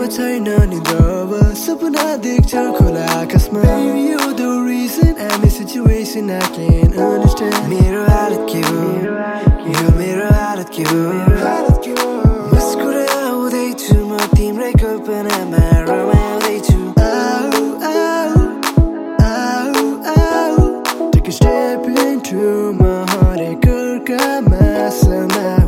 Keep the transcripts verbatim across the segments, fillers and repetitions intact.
निद्रामा छैन निद्रावा सपना देख्छ खोला आकाशमा Baby you're the reason I'm in situation I can't understand मेरो हालत के हो यो मेरो हालत के हो मुस्कुराउँदैछु म तिम्रै कल्पनामा रमाउँदैछु Ow, ow, ow, ow Take a step into my heart and कर्कामा समाऊ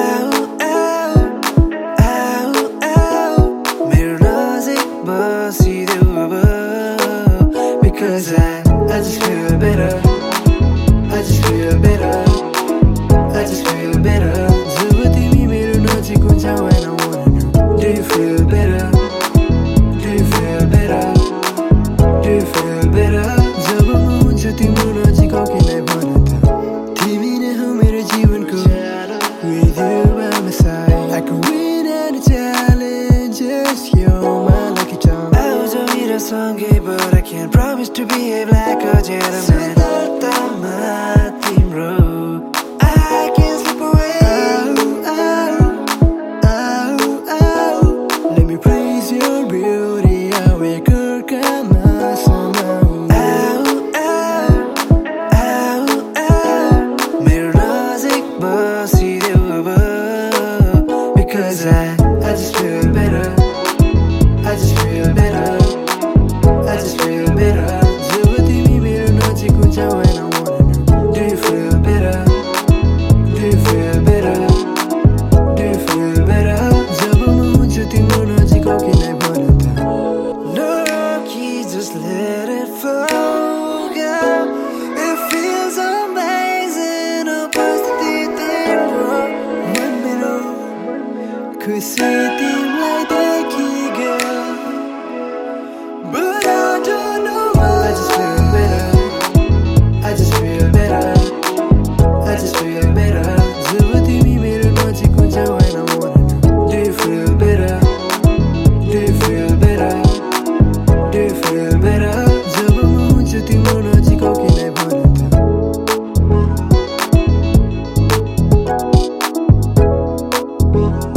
Cause I, I just feel better I just feel better I just feel better जब तिमी मेरो नजिक हुन्छ when I wanna know Do you feel better? Do you feel better? Do you feel better? जब म हुन्छु तिम्रो नजिक किन भन त तिमी नै हो मेरो जीवनको With you by my side I can win any challenge Just you're my lucky charm आउँछ मेरो सँगै but I can't promise to behave like a gentleman सुन्दरतामा तिम्रो I can't slip away Ow, ow, ow, ow Let me praise your beauty आवे कर्कामा समाऊ Ow, ow, ow, ow मेरो नजिक बसिदेऊ अब Because I, I just feel better I just feel better I just feel better जब तिमी मेरो नजिक हुन्छ when I wanna know Do you feel better? Do you feel better? Do you feel better? जब म हुन्छु तिम्रो नजिक किन भन त नरोकी just let it flow girl It feels amazing उपस्थिति तिम्रो मन मेरो खुसी तिमीलाई देखी girl But I don't know why I just feel better I just feel better I just feel better जब तिमी मेरो नजिक हुन्छ when I wanna know Do you feel better? Do you feel better? Do you feel better? जब म हुन्छु तिम्रो नजिक किन भन त